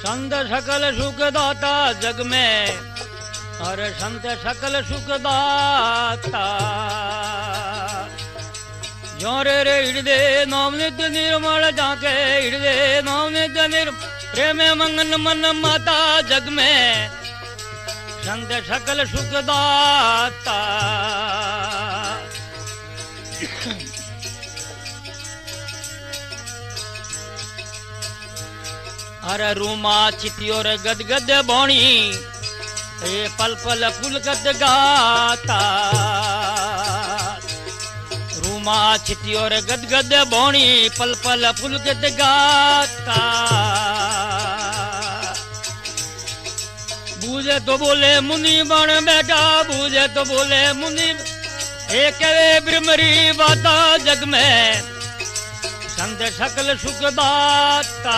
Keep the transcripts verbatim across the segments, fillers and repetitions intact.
संत सकल सुख दाता जग में, अरे संत सकल सुख दाता। जोरे रे हृदय नाम नित्य निर्मल जाके, हृदय नाम नित्य निर्मल प्रेम मंगन मन माता जग में, संत सकल सुख दाता। अरे रूमा चितियोर गद गद बोणी, ये पल पल पुलकत गाता। रूमा चितियोर गद गद बोणी, पल पल पुलकत गाता। बूझे तो बोले मुनि बन बैठा, बूझे तो बोले मुनि, एक वे ब्रह्मरी बाता जग में, संत सकल सुख दाता।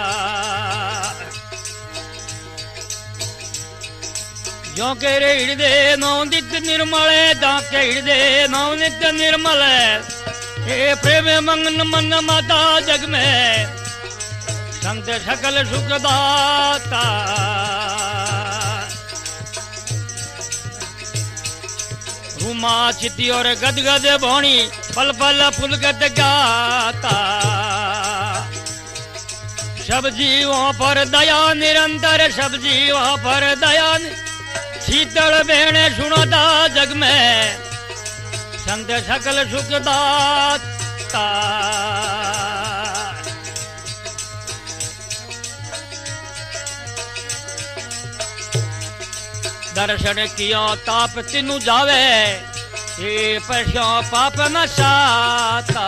जो के रे हृदय नौ नित्य निर्मल, जाके हृदय नौ नित्य निर्मल, हे प्रेम मंगन मन माता जग में, संत सकल सुख दाता। रूमा चिति और गद गद भोणी, पल पल पुलकत गाता। सब जीवों पर दया निरंतर, सब जीवों पर दया, शीतल बेणे सुनता जग में, संत सकल सुख दाता। दर्शन कियो ताप तिनु जावे, ये पशो पाप न साता।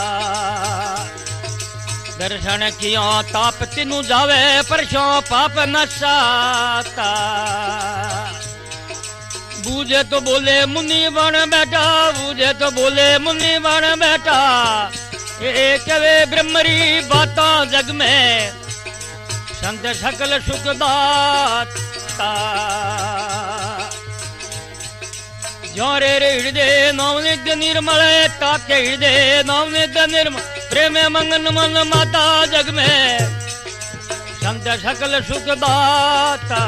दर्शन कियो ताप तिनु जावे, परशो पाप न साता। बूझे तो बोले मुनि बन बैठा, बूझे तो बोले मुनि बन बैठा, एक वे ब्रह्मरी बाता जग में, संत सकल सुख दाता। जोरे रे हृदय नव नित्य निर्मल, ताके हृदय नव नित्य निर्मल, प्रेम मंगन मन माता जग में, संत सकल सुख दाता।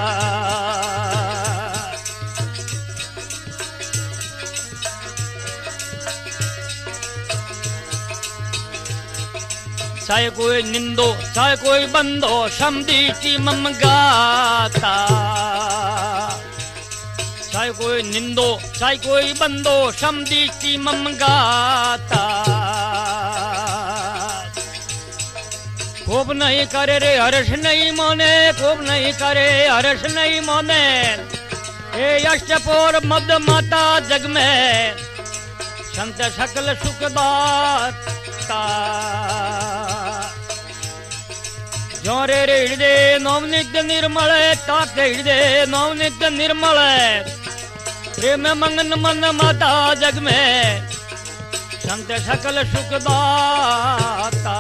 चाहे कोई निंदो चाहे कोई बंदो, समदीची मम गाता। चाहे कोई निंदो चाहे कोई बंदो, समदीची मम गाता। खूब नहीं करे रे हर्ष नहीं मोने, खूब नहीं करे हर्ष नहीं मोने, हे अष्टपोर मद माता जग में, संत सकल सुख दाता। जोरे रे हृदय नव नित्य निर्मल, ताके हृदय नव नित्य निर्मल, प्रेम मंगन मन माता जग में, संत सकल सुख दाता।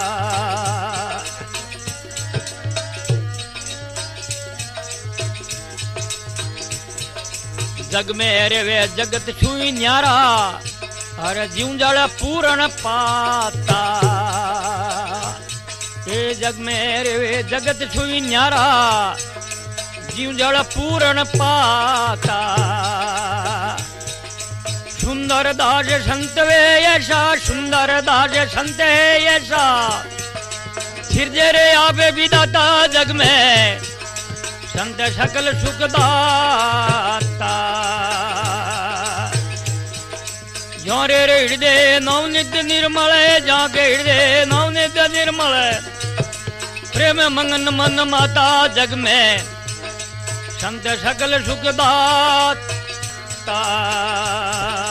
जग में रे वे जगत छुई न्यारा, हर जीव जड़ पूर्ण पाता। ये जग में रे जगत छुई न्यारा, जीव जड़ पूर्ण पाता। सुंदर दास संत वे ऐसा, सुंदर दास संत है ऐसा, सिरजे रे आवे विदाता जग में, संत सकल सुख दाता। जोरे रे हृदय नव नित्य निर्मल, जाके हृदय नव नित्य निर्मल, प्रेम मंगन मन माता जग में, संत सकल सुख दाता।